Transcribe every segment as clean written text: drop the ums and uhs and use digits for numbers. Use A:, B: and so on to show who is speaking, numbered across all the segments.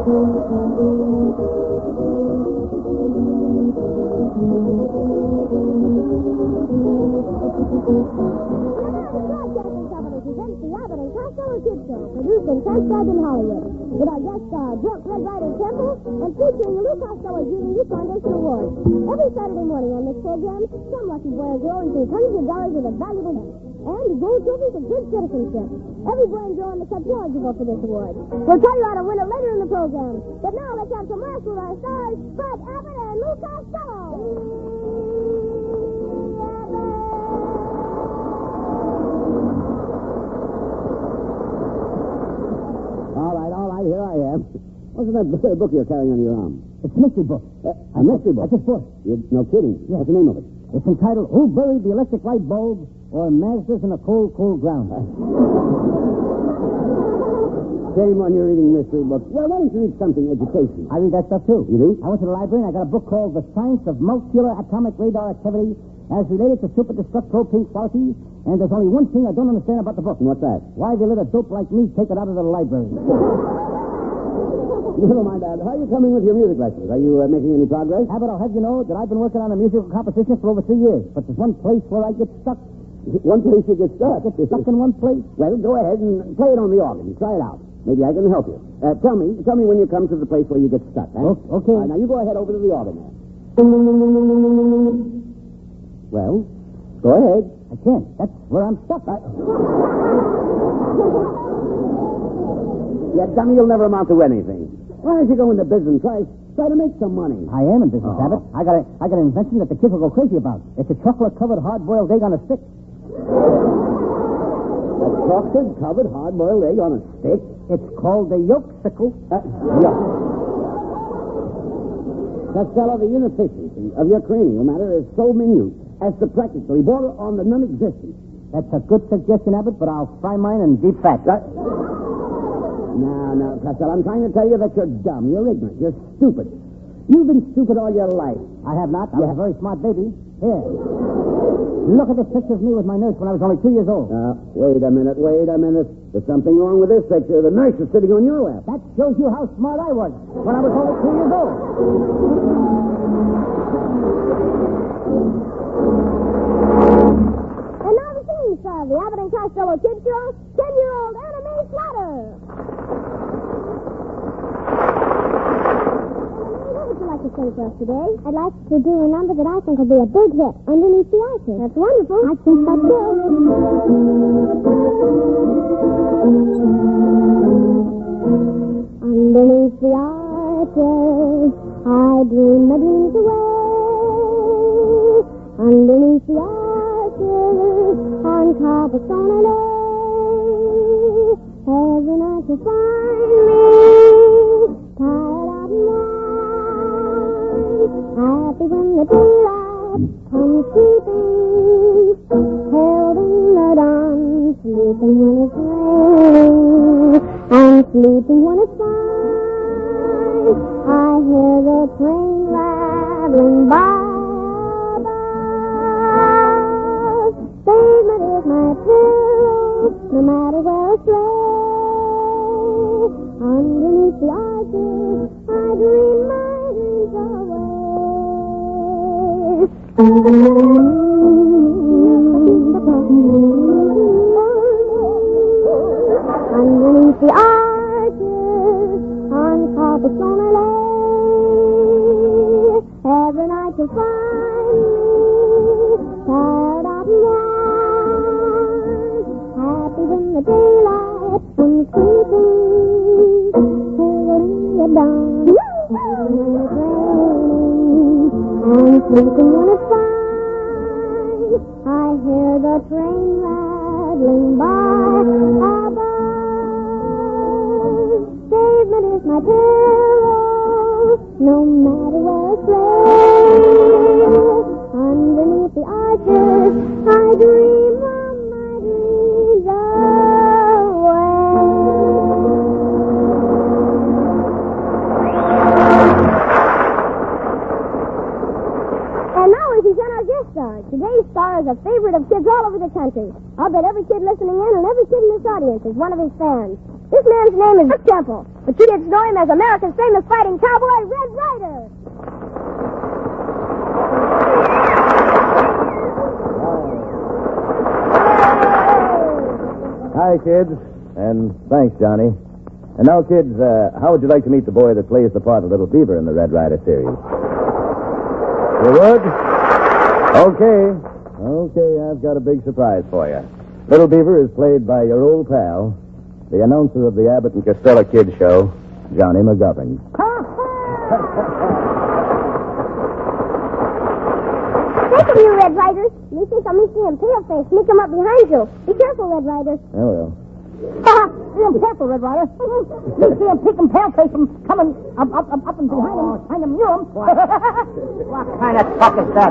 A: Produced and transcribed in Hollywood. With our guest drunk Red Ryder Temple and featuring the Lou Costello Junior Youth Foundation Award. Every Saturday morning on this program, some lucky boy or girl receives hundreds of dollars worth of valuable gifts and gold trophies of good citizenship. Every boy and girl on the country eligible for this award. We'll tell you how to win it later in the program. But now let's have some laughs with our stars, Bud Abbott and Lou Costello.
B: All right, here I am. What's that book you're carrying on your arm?
C: It's a mystery book.
B: A mystery book?
C: I just bought it.
B: No kidding.
C: Yeah.
B: What's the name of it?
C: It's entitled Who Buried the Electric Light Bulb or Mazdas in a Cold, Cold Ground.
B: Shame on your reading mystery books. Well, why don't you read something educational?
C: I read that stuff, too.
B: You do?
C: I went to the library and I got a book called The Science of Molecular Atomic Radar Activity as related to super destructo pink quality. And there's only one thing I don't understand about the book.
B: And what's that?
C: Why they let a dope like me take it out of the library.
B: Never mind that. How are you coming with your music lessons? Are you making any progress?
C: Abbott, I'll have you know that I've been working on a musical composition for over 3 years. But there's one place where I get stuck.
B: One place you get stuck?
C: I get stuck in one place.
B: Well, go ahead and play it on the organ. Try it out. Maybe I can help you. Tell me when you come to the place where you get stuck. Huh?
C: Okay.
B: Now, you go ahead over to the organ there. Well, go ahead.
C: I can't. That's where I'm stuck.
B: Yeah, dummy, you'll never amount to anything. Why don't you go into business? Try to make some money.
C: I am in business, Abbott. I got an invention that the kids will go crazy about. It's a chocolate-covered hard-boiled egg on a stick.
B: A chocolate-covered hard-boiled egg on a stick?
C: It's called the yolk-sickle.
B: Yuck. Costello, the inefficiency of your cranial matter is so minute as to practically border on the non-existent.
C: That's a good suggestion, Abbott, but I'll fry mine in deep fat.
B: Now, Costello, I'm trying to tell you that you're dumb. You're ignorant. You're stupid. You've been stupid all your life.
C: I have not. I was a very smart baby. Here. Look at this picture of me with my nurse when I was only 2 years old.
B: Wait a minute. There's something wrong with this picture. The nurse is sitting on your lap.
C: That shows you how smart I was when I was only 2 years old.
A: And now the singing star of the Abbott and Costello Kids Show, 10-year-old Anna Mae Slaughter. What would you like to sing for us today? I'd like to do a number that I think will be a big hit, Underneath the Arches. That's wonderful. I think that's good. Underneath the arches, I dream my dreams away. Underneath the arches, on Cobblestone Alley, every night you find me, tired out and warm, happy when the daylight comes creeping, held in the dawn, sleeping when it's raining, and sleeping when it's fine. I hear the train rattling by. Pavement is my pillow, no matter where I stray. Underneath the arches, I dream my dreams away. Underneath the arches, on Cobblestone Alley, every night you find me, tired out and warm, happy when the daylight comes creeping, holding you down, when it's raining, and sleeping when it's fine. I hear the train rattling by above. Pavement is my pillow, no matter where it's lay. Underneath the arches, I dream of my dreams away. And now we present our guest star. Today's star is a favorite of kids all over the country. I'll bet every kid listening in and every kid in this audience is one of his fans. This man's name is Dick Temple, but you didn't know him as America's famous fighting cowboy, Red Ryder.
D: Hi, kids. And thanks, Johnny. And now, kids, how would you like to meet the boy that plays the part of Little Beaver in the Red Ryder series? You would? Okay, I've got a big surprise for you. Little Beaver is played by your old pal, the announcer of the Abbott and Costello Kids Show, Johnny McGovern.
A: Take him, you Red Riders. You think I'm Misty and Paleface. Sneak him up behind you. Be careful, Red Rider.
D: Oh, well.
C: Be careful, Red Rider. You see him picking Paleface from coming up and behind him, near him. What kind of talk is that?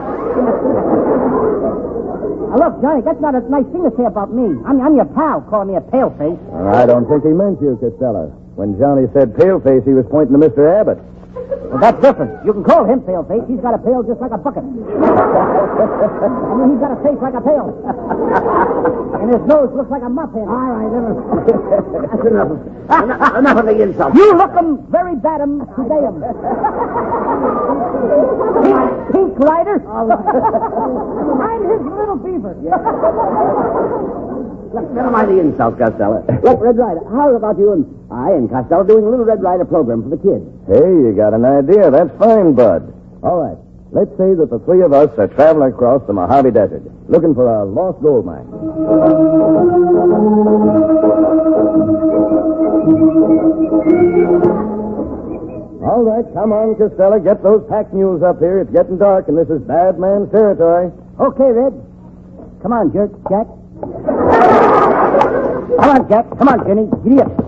C: Now, look, Johnny, that's not a nice thing to say about me. I'm your pal, calling me a paleface.
D: I don't think he meant you, Costello. When Johnny said paleface, he was pointing to Mr. Abbott.
C: Well, that's different. You can call him paleface. He's got a pail just like a bucket. I mean, he's got a face like a pail. And his nose looks like a mop head.
B: All right, that's enough. Enough of the insult.
C: You looking very bad today. Pink Rider. I'm his little beaver.
B: Look, never mind the insult, Costello. Look, Red Ryder, how about you and I and Costello doing a little Red Ryder program for the kids?
D: Hey, you got an idea. That's fine, Bud. All right. Let's say that the three of us are traveling across the Mojave Desert, looking for a lost gold mine. All right, come on, Costello. Get those pack mules up here. It's getting dark, and this is bad man's territory.
C: Okay, Red. Come on, Jack. Come on, Jack. Come on, Jenny. Giddy up.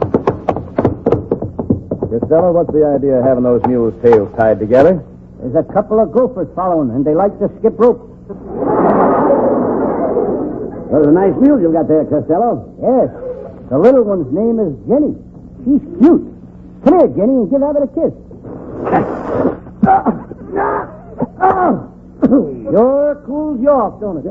D: Costello, what's the idea of having those mules' tails tied together?
C: There's a couple of gophers following, and they like to skip rope.
B: Those are nice mules you've got there, Costello.
C: Yes. The little one's name is Jenny. She's cute. Come here, Jenny, and give Abbott a kiss. Sure cools you off, don't it?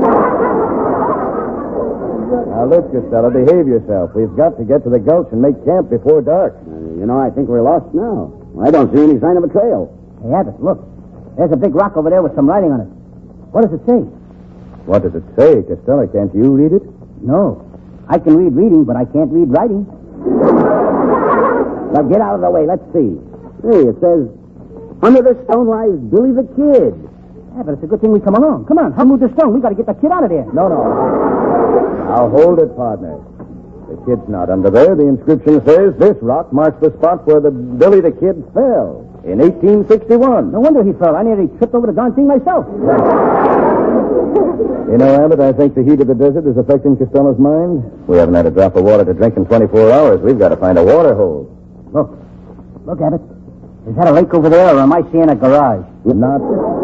D: Now, look, Costello, behave yourself. We've got to get to the gulch and make camp before dark.
B: I think we're lost now. I don't see any sign of a trail.
C: Hey, Abbott, look. There's a big rock over there with some writing on it. What does it say?
D: What does it say, Costello? Can't you read it?
C: No. I can read reading, but I can't read writing.
B: Now, get out of the way. Let's see. Hey, it says, under the stone lies Billy the Kid.
C: Yeah, but it's a good thing we come along. Come on, help move the stone. We got to get the kid out of there.
D: No. Now, hold it, partner. The kid's not under there. The inscription says this rock marks the spot where the Billy the Kid fell in 1861.
C: No wonder he fell. I nearly tripped over the darn thing myself.
D: You know, Abbott, I think the heat of the desert is affecting Costello's mind. We haven't had a drop of water to drink in 24 hours. We've got to find a water hole.
C: Look, Abbott. Is that a lake over there, or am I seeing a garage?
D: Not.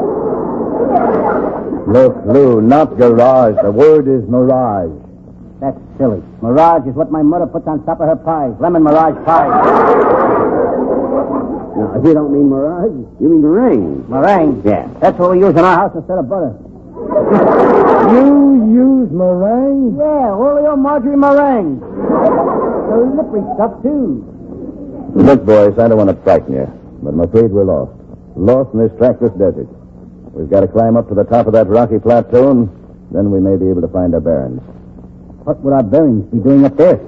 D: Look, Lou, not garage. The word is mirage.
C: That's silly. Mirage is what my mother puts on top of her pies. Lemon mirage pie.
B: No, you don't mean mirage. You mean meringue.
C: Meringue?
B: Yeah.
C: That's what we use in our house instead of butter.
D: You use meringue?
C: Yeah, Oreo margarine meringue. So slippery stuff, too.
D: Look, boys, I don't want to frighten you, but I'm afraid we're lost. Lost in this trackless desert. We've got to climb up to the top of that rocky plateau, and then we may be able to find our bearings.
C: What would our bearings be doing up there?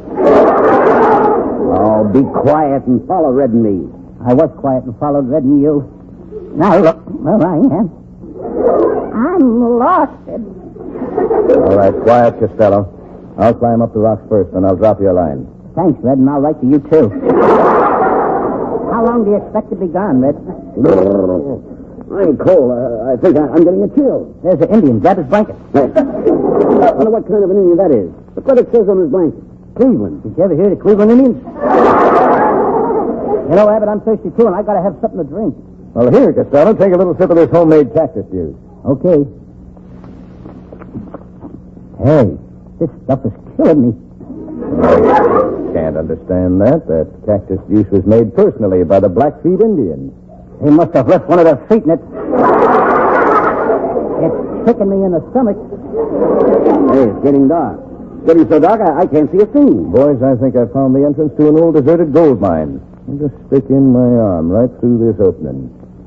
B: Oh, be quiet and follow Red and me.
C: I was quiet and followed Red and you. Now, look. Well, I am. I'm lost.
D: All right, quiet, Costello. I'll climb up the rocks first, and I'll drop you a line.
C: Thanks, Red, and I'll write to you, too. How long do you expect to be gone, Red?
B: I'm cold. I think I'm getting a chill.
C: There's an Indian. Grab his blanket.
B: I wonder what kind of an Indian that is. Look what it says on his blanket. Cleveland.
C: Did you ever hear of the Cleveland Indians? You know, Abbott, I'm thirsty, too, and I got to have something to drink.
D: Well, here, Costello, take a little sip of this homemade cactus juice.
C: Okay. Hey, this stuff is killing me.
D: I can't understand that. That cactus juice was made personally by the Blackfeet Indians.
C: They must have left one of their feet in it. It's kicking me in the stomach.
B: Hey, it's getting dark. Getting so dark, I can't see a thing.
D: Boys, I think I found the entrance to an old deserted gold mine. I'll just stick in my arm right through this opening.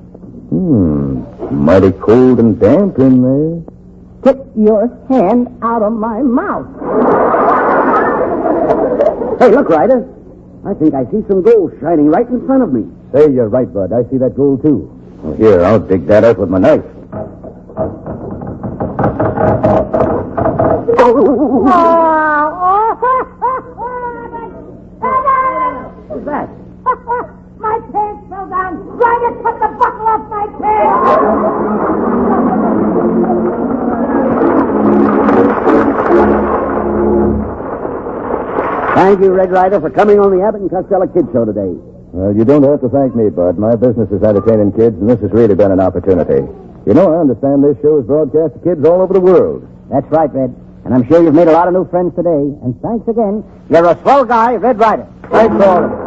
D: Mighty cold and damp in there.
C: Get your hand out of my mouth.
B: Hey, look, Ryder. I think I see some gold shining right in front of me.
D: Say, you're right, Bud. I see that gold, too. Well, here, I'll dig that out with my knife.
C: What's that?
A: My pants fell down. Ryder, cut the buckle off my pants.
B: Thank you, Red Ryder, for coming on the Abbott and Costello Kid Show today.
D: Well, you don't have to thank me, Bud. My business is entertaining kids, and this has really been an opportunity. You know, I understand this show is broadcast to kids all over the world.
C: That's right, Red. And I'm sure you've made a lot of new friends today. And thanks again. You're a swell guy, Red Ryder. Thanks, all of you.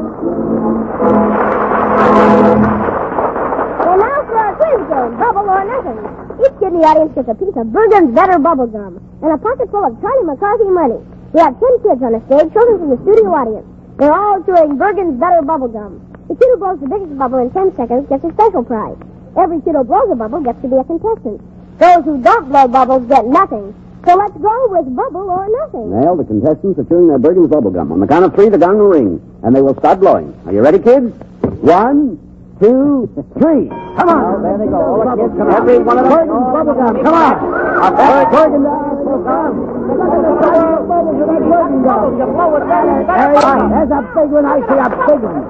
A: Well, now for our quiz game, Bubble or Nothing. Each kid in the audience gets a piece of Bergen's Better bubble gum and a pocket full of Charlie McCarthy money. We have 10 kids on the stage, children from the studio audience. They're all chewing Bergen's Better bubble gum. The kid who blows the biggest bubble in 10 seconds gets a special prize. Every kid who blows a bubble gets to be a contestant. Those who don't blow bubbles get nothing. So let's go with Bubble or Nothing.
B: Well, the contestants are chewing their Bergen's bubble gum. On the count of 3, the gong will ring, and they will start blowing. Are you ready, kids? 1, 2, 3. Come on.
C: Oh, there they go. All the kids come on.
B: Every one of them. Bergen's bubble gum. Come on. Bergen's bubble gum. Bubbles of that Bergen gum.
C: You blow it down there.
B: There's a big one. I see a big one.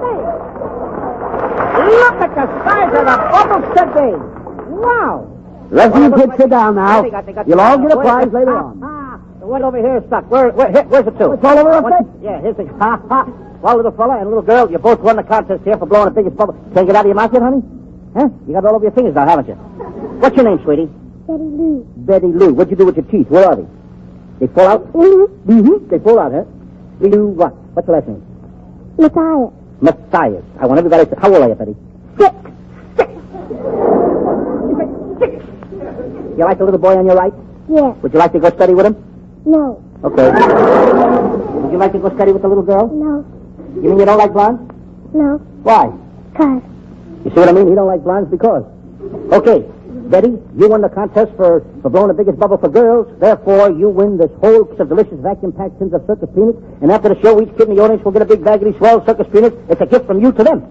C: Look at the size of the bubbles today. Wow.
B: The rest of you kids sit down now.
C: They got
B: You'll all get a prize later on.
C: The one over here is stuck. Where's it to?
B: It's all over our face.
C: Yeah, here's the... Well, little fella and little girl, you both won the contest here for blowing the biggest bubble. Can't get out of your mouth yet, honey? Huh? You got it all over your fingers now, haven't you? What's your name, sweetie?
A: Betty Lou.
C: Betty Lou. What'd you do with your teeth? Where are they? They fall out? Mm-hmm. They fall out, huh? Lou what? What's your last name?
A: Matthias.
C: Matthias. I want everybody to... How old are you, Betty?
A: 6.
C: You like the little boy on your right?
A: Yes.
C: Would you like to go study with him?
A: No.
C: Okay. Would you like to go study with the little girl?
A: No.
C: You mean you don't like blondes?
A: No.
C: Why?
A: 'Cause.
C: You see what I mean? He don't like blondes because. Okay, Betty, you won the contest for blowing the biggest bubble for girls. Therefore, you win this whole piece of delicious vacuum-packed tins of circus peanuts. And after the show, each kid in the audience will get a big bag of these swell circus peanuts. It's a gift from you to them.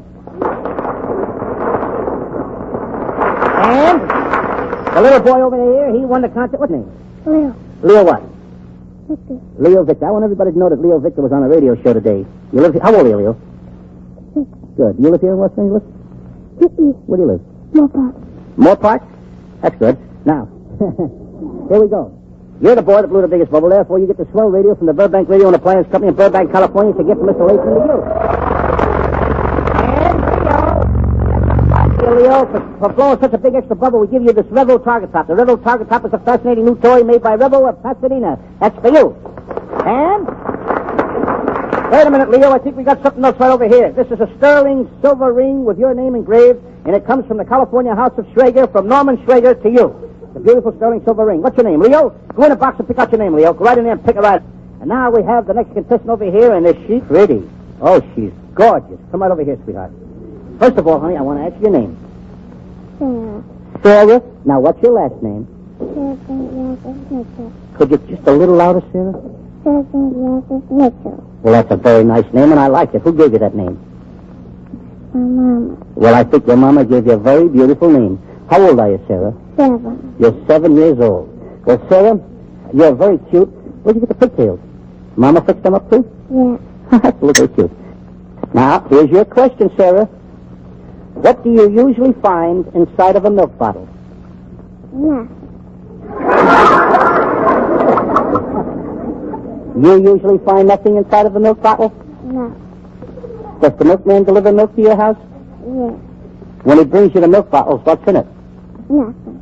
C: And the little boy over there, he won the contest. What's his name?
A: Leo.
C: Leo what?
A: Victor.
C: Leo Victor. I want everybody to know that Leo Victor was on a radio show today. You live here? How old are you, Leo?
A: 6.
C: Good. You live here in Los Angeles? Where do you live?
A: No part.
C: Moore Park? That's good. Now, here we go. You're the boy that blew the biggest bubble. Therefore, you get the swell radio from the Burbank Radio and Appliance Company in Burbank, California. It's a gift from Mr. Latham to you. And Leo, for blowing such a big extra bubble, we give you this Revo Target Top. The Revo Target Top is a fascinating new toy made by Revo of Pasadena. That's for you. And... Wait a minute, Leo. I think we got something else right over here. This is a sterling silver ring with your name engraved, and it comes from the California House of Schrager, from Norman Schrager to you. The beautiful sterling silver ring. What's your name, Leo? Go in the box and pick out your name, Leo. Go right in there and pick it right. And now we have the next contestant over here, and is she pretty? Oh, she's gorgeous. Come right over here, sweetheart. First of all, honey, I want to ask you your name.
A: Sarah.
C: Sarah. Now, what's your last name?
A: Mitchell.
C: Could you just a little louder, Sarah?
A: Mitchell.
C: Well, that's a very nice name, and I like it. Who gave you that name?
A: My mama.
C: Well, I think your mama gave you a very beautiful name. How old are you, Sarah?
A: 7.
C: You're 7 years old. Well, Sarah, you're very cute. Where'd you get the pigtails? Mama fixed them up, too?
A: Yeah.
C: That's a little cute. Now, here's your question, Sarah. What do you usually find inside of a milk bottle?
A: Nothing.
C: You usually find nothing inside of a milk bottle?
A: No.
C: Does the milkman deliver milk to your house?
A: Yes.
C: When he brings you the milk bottles, what's in it?
A: Nothing.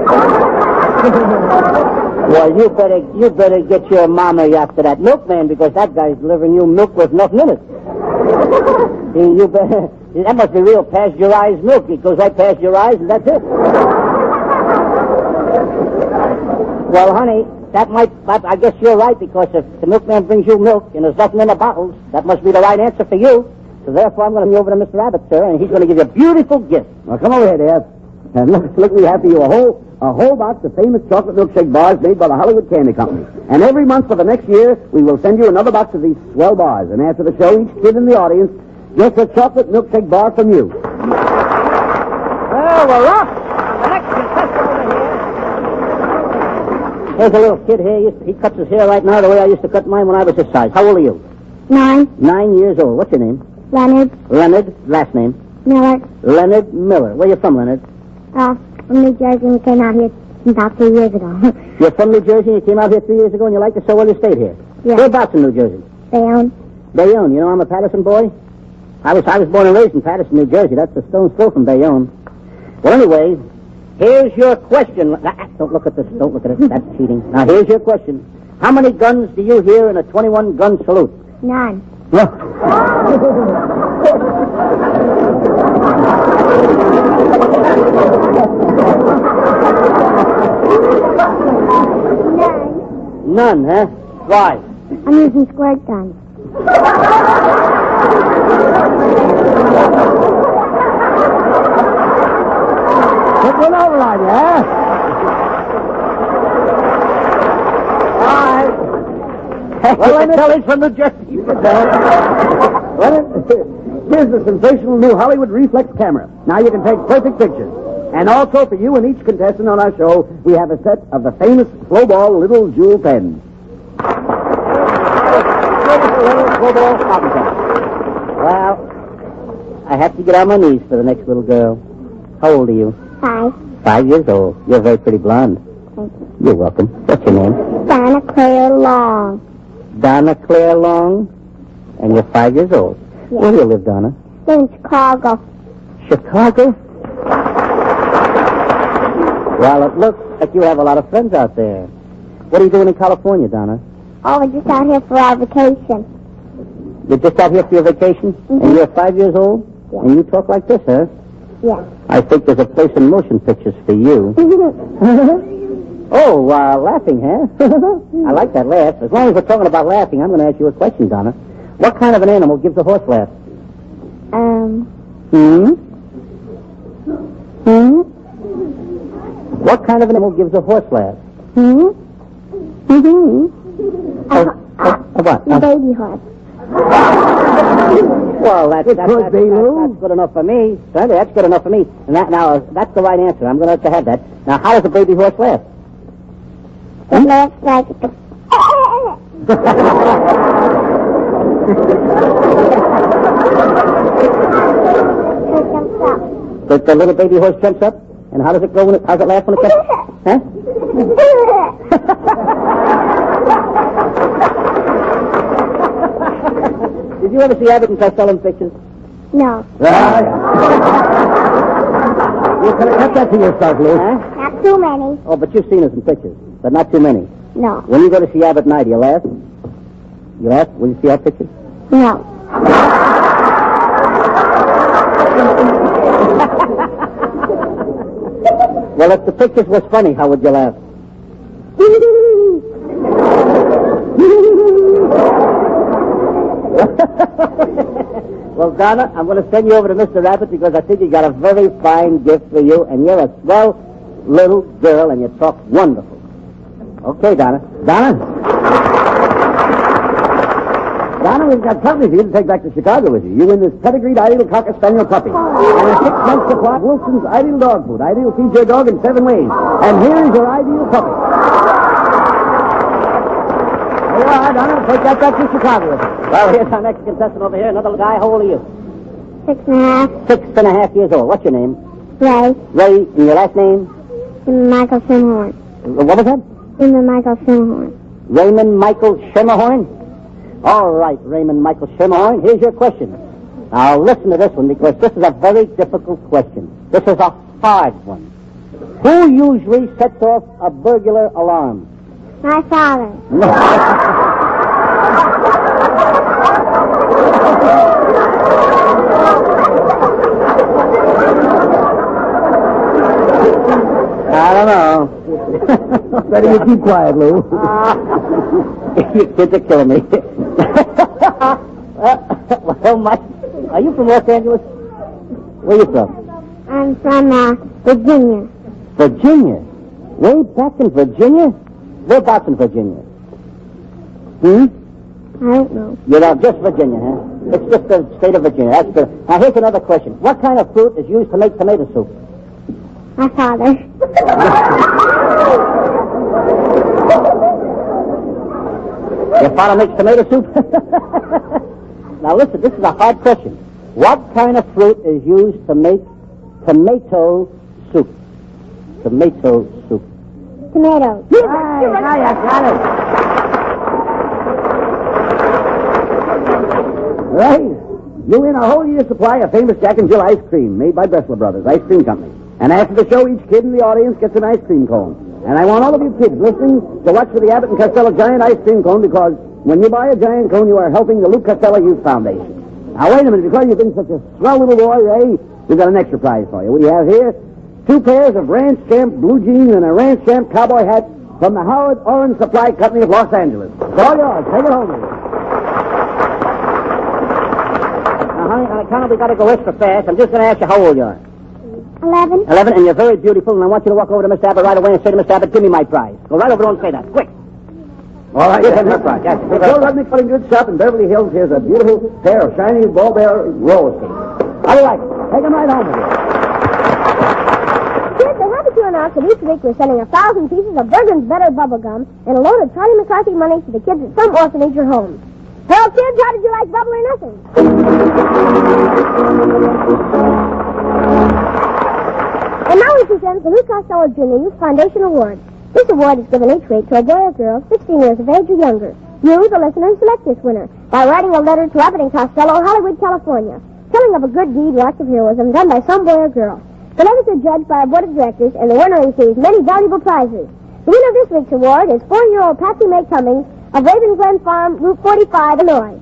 C: Well, you better get your mama after that milkman, because that guy's delivering you milk with nothing in it. You better... That must be real pasteurized milk. It goes right past your eyes, and that's it. Well, honey, I guess you're right, because if the milkman brings you milk and there's nothing in the bottles, that must be the right answer for you. So therefore, I'm going to be over to Mr. Abbott, sir, and he's going to give you a beautiful gift.
B: Well, come over here, dear. And look, we have for you a whole box of famous chocolate milkshake bars made by the Hollywood Candy Company. And every month for the next year, we will send you another box of these swell bars. And after the show, each kid in the audience gets a chocolate milkshake bar from you.
C: Well, we're off. The next contestant over here. There's a little kid here. He cuts his hair right now the way I used to cut mine when I was his size. How old are you?
A: 9.
C: 9 years old. What's your name?
A: Leonard.
C: Leonard. Last name?
A: Miller.
C: Leonard Miller. Where you from, Leonard?
A: From New Jersey. We came out here about 2 years ago.
C: You're from New Jersey, and you came out here 3 years ago, and you like it so well you stayed here?
A: Yeah.
C: Whereabouts in New Jersey?
A: Bayonne.
C: Bayonne. You know I'm a Patterson boy? I was born and raised in Patterson, New Jersey. That's a stone's throw from Bayonne. Well, anyway, here's your question. Don't look at this. Don't look at it. That's cheating. Now, here's your question. How many guns do you hear in a 21-gun salute?
A: 9.
C: None, huh? Why?
A: I'm using squirt guns.
B: Put one over on you, huh?
C: All right. Well, I tell he's from New Jersey.
B: Leonard, here's the sensational new Hollywood reflex camera. Now you can take perfect pictures. And also for you and each contestant on our show, we have a set of the famous Flowball little jewel pens.
C: Well, I have to get on my knees for the next little girl. How old are you?
A: 5.
C: 5 years old. You're very pretty blonde.
A: Thank you.
C: You're welcome. What's your name?
A: Donna Claire Long.
C: Donna Claire Long. And you're 5 years old.
A: Yes.
C: Where do you live, Donna?
A: In Chicago.
C: Chicago? Well, it looks like you have a lot of friends out there. What are you doing in California, Donna?
A: Oh, we're just out here for our vacation.
C: You're just out here for your vacation?
A: Mm-hmm.
C: And you're 5 years old?
A: Yeah.
C: And you talk like this, huh?
A: Yeah.
C: I think there's a place in motion pictures for you. Oh, laughing, huh? I like that laugh. As long as we're talking about laughing, I'm going to ask you a question, Donna. What kind of an animal gives a horse laugh? What kind of an animal gives a horse laugh? What?
A: The baby horse.
C: Well, that's good enough for me. Sandy, that's good enough for me. And that's the right answer. I'm going to let you have that. Now, how does a baby horse laugh?
A: It laughs like the...
C: The little baby horse jumps up, and how does it go how's it laugh when it jumps up? Huh? Did you ever see Abbott and Costello in pictures?
A: No.
B: You could have kept that to yourself, Lou.
C: Huh?
A: Not too many.
C: Oh, but you've seen us in pictures, but not too many.
A: No.
C: When you go to see Abbott and I, do you laugh? You laugh when you see our pictures?
A: No.
C: Well, if the pictures was funny, how would you laugh? Well, Donna, I'm going to send you over to Mr. Abbott because I think he got a very fine gift for you, and you're a swell little girl, and you talk wonderful. Okay, Donna. Donna,
B: we've got company for you to take back to Chicago with you. You win this pedigreed Ideal Cocker Spaniel puppy. And a 6 month supply of Wilson's Ideal Dog Food. Ideal feeds your dog in 7 ways. And here is your Ideal puppy. There you are, Donna. Take that back to Chicago with you.
C: well, here's our next contestant over here. Another guy. How old are you?
A: 6.5.
C: 6.5 years old. What's your name?
A: Ray.
C: Ray. And your last name?
A: Michael Simhorn.
C: What was that?
A: Michael Simhorn.
C: Raymond Michael Schermerhorn? All right, Raymond Michael Schermerhorn, here's your question. Now, listen to this one, because this is a very difficult question. This is a hard one. Who usually sets off a burglar alarm?
A: My father.
C: I don't know.
B: Better you keep quiet, Lou.
C: You kids are killing me. Well, Mike, are you from Los Angeles? Where are you from?
A: I'm from, Virginia.
C: Virginia? Way back in Virginia? Whereabouts in Virginia?
A: I don't know.
C: You're just Virginia, huh? It's just the state of Virginia. That's good. Now, here's another question. What kind of fruit is used to make tomato soup?
A: My father.
C: Your father makes tomato soup? Now, listen, this is a hard question. What kind of fruit is used to make tomato soup? Tomato soup.
A: Tomatoes.
C: I got it.
B: Right. You win a whole year's supply of famous Jack and Jill ice cream made by Bressler Brothers Ice Cream Company. And after the show, each kid in the audience gets an ice cream cone. And I want all of you kids listening to watch for the Abbott and Costello Giant Ice Cream Cone, because when you buy a giant cone, you are helping the Lou Costello Youth Foundation. Now, wait a minute. Because you've been such a swell little boy, Ray, we've got an extra prize for you. We have here 2 pairs of Ranch Champ blue jeans and a Ranch Champ cowboy hat from the Howard Orange Supply Company of Los Angeles. It's all yours. Take it home with you.
C: Now, honey, on account of we got to go extra fast, I'm just going to ask you how old you are.
A: 11.
C: 11, and you're very beautiful, and I want you to walk over to Mr. Abbott right away and say to Mr. Abbott, give me my prize. Go right over there and say that. Quick.
B: All right.
C: Give him her prize. Yes, give her
B: Joe
C: her prize.
B: Rudnick Cutting Good Shop in Beverly Hills. Here's a beautiful pair of shiny ball bear roller skates. How do you like it? Take them right home with you.
A: Kids, I'm happy to announce that each week we're sending 1,000 pieces of Bergen's Better bubble gum and a load of Charlie McCarthy money to the kids at some orphanage or homes. Well, kids, how did you like Bubble or Nothing? And now we present the Lou Costello Jr. Youth Foundation Award. This award is given each week to a boy or girl 16 years of age or younger. You, the listeners, select this winner by writing a letter to Abbott and Costello, Hollywood, California, telling of a good deed or act of heroism done by some boy or girl. The letters are judged by a board of directors, and the winner receives many valuable prizes. The winner of this week's award is 4-year-old Patsy May Cummings of Raven Glen Farm, Route 45, Illinois.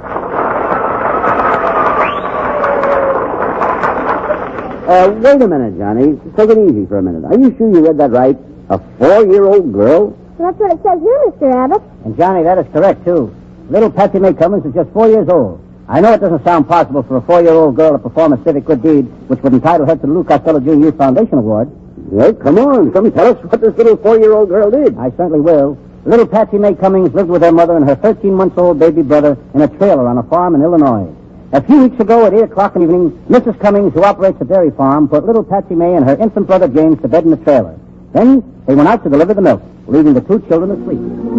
B: Wait a minute, Johnny. Take it easy for a minute. Are you sure you read that right? A 4-year-old girl?
A: Well, that's what it says here, Mr. Abbott.
C: And, Johnny, that is correct, too. Little Patsy May Cummings is just 4 years old. I know it doesn't sound possible for a 4-year-old girl to perform a civic good deed which would entitle her to the Lou Costello Jr. Youth Foundation Award.
B: Well, come on. Come tell us what this little 4-year-old girl did.
C: I certainly will. Little Patsy May Cummings lived with her mother and her 13-month-old baby brother in a trailer on a farm in Illinois. A few weeks ago at 8 o'clock in the evening, Mrs. Cummings, who operates a dairy farm, put little Patsy May and her infant brother James to bed in the trailer. Then they went out to deliver the milk, leaving the 2 children asleep.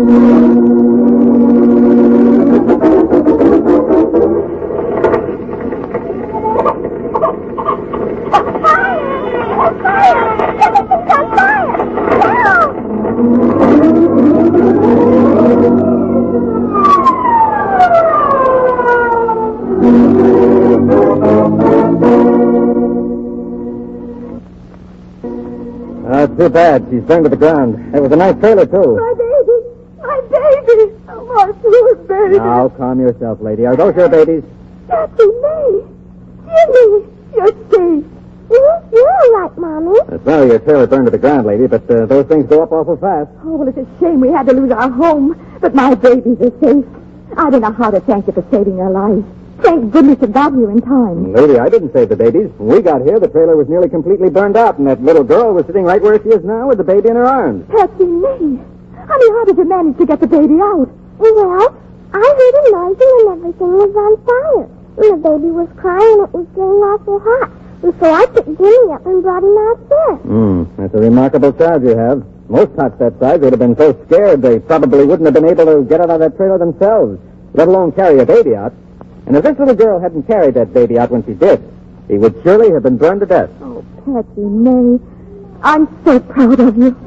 D: Too bad. She's burned to the ground. It was a nice trailer, too.
A: My baby! My baby! Oh, my poor baby!
D: Now, calm yourself, lady. Are those your babies?
A: Patsy May! Jimmy! You're safe. You're all right, Mommy.
D: Well, your trailer burned to the ground, lady, but those things go up awful fast.
E: Oh, well, it's a shame we had to lose our home, but my babies are safe. I don't know how to thank you for saving their lives. Thank goodness it got here in time.
D: Lady, I didn't save the babies. When we got here, the trailer was nearly completely burned out, and that little girl was sitting right where she is now with the baby in her arms.
E: Patsy May, honey, how did you manage to get the baby out?
A: Well, I heard a noise and everything was on fire. And the baby was crying and it was getting awful hot. And so I picked Jimmy up and brought him outside.
D: That's a remarkable charge you have. Most tots that size would have been so scared they probably wouldn't have been able to get out of that trailer themselves, let alone carry a baby out. And if this little girl hadn't carried that baby out when she did, he would surely have been burned to death.
E: Oh, Patsy May, I'm so proud of you.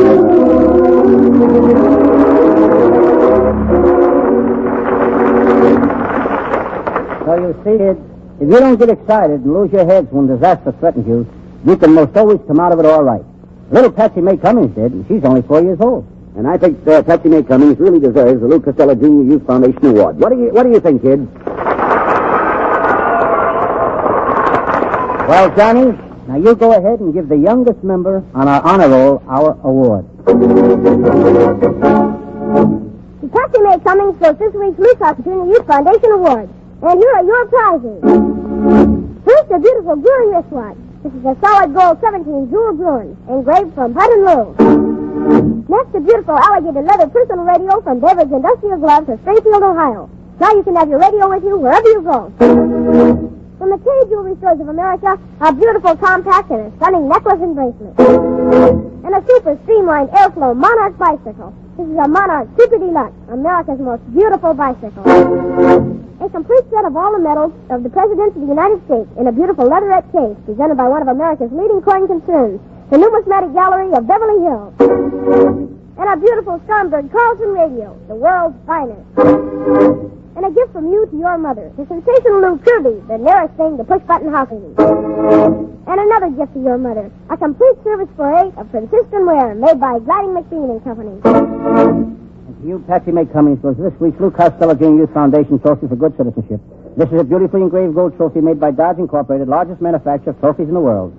C: So you see, if you don't get excited and lose your heads when disaster threatens you, you can most always come out of it all right. Little Patsy May Cummings did, and she's only 4 years old.
B: And I think Patsy May Cummings really deserves the Lou Costello Jr. Youth Foundation Award. What do you think, kids?
C: Well, Johnny, Now, you go ahead and give the youngest member on our honor roll our award.
A: The Patsy May Cummings goes this week's Lucas Junior Youth Foundation Award. And here are your prizes. First, a beautiful Bruin wristwatch. This is a solid gold 17 jewel Bruin, engraved from Bud and Lou. Next, a beautiful alligator leather personal radio from David's Industrial Gloves of Springfield, Ohio. Now you can have your radio with you wherever you go. From the K Jewelry Stores of America, a beautiful compact and a stunning necklace and bracelet. And a super streamlined airflow Monarch bicycle. This is a Monarch Super Deluxe, America's most beautiful bicycle. A complete set of all the medals of the Presidents of the United States in a beautiful leatherette case presented by one of America's leading coin concerns, the Numismatic Gallery of Beverly Hills. And a beautiful Stromberg Carlson radio, the world's finest. And a gift from you to your mother, the sensational new Kirby, the nearest thing to push-button hockey. And another gift to your mother, a complete service for 8 of Franciscan ware made by Gliding McBean and Company.
C: And to you, Patsy May Cummings, goes this week's Lou Costello Junior Youth Foundation Trophy for Good Citizenship. This is a beautifully engraved gold trophy made by Dodge Incorporated, largest manufacturer of trophies in the world.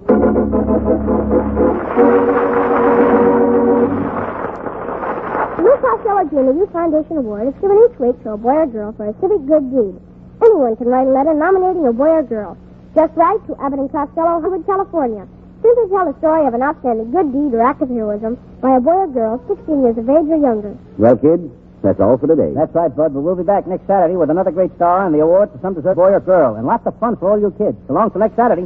A: The Lou Costello Junior Youth Foundation Award is given each week to a boy or girl for a civic good deed. Anyone can write a letter nominating a boy or girl. Just write to Abbott and Costello, Hollywood, California. Simply tell the story of an outstanding good deed or act of heroism by a boy or girl 16 years of age or younger.
B: Well, kids, that's all for today.
C: That's right, Bud, but we'll be back next Saturday with another great star and the award to some deserved boy or girl, and lots of fun for all you kids. So long till next Saturday.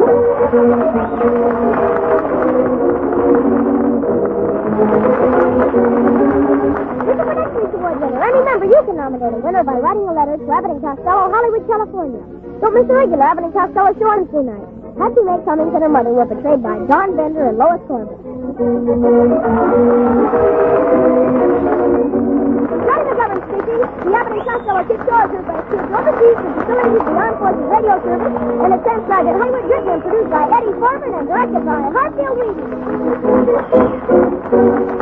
A: And remember, you can nominate a winner by writing a letter to Abbott and Costello, Hollywood, California. Don't miss the regular Abbott and Costello show on Wednesday night. Patsy May Cummings and her mother were portrayed by Don Bender and Lois Corbett. Johnny McGovern speaking. The Abbott and Costello Kid Show is by troops overseas to facilities of the Armed Forces Radio Service, and it's transcribed at Hollywood, Britain, and produced by Eddie Foreman and directed by Hartfield Wheaton.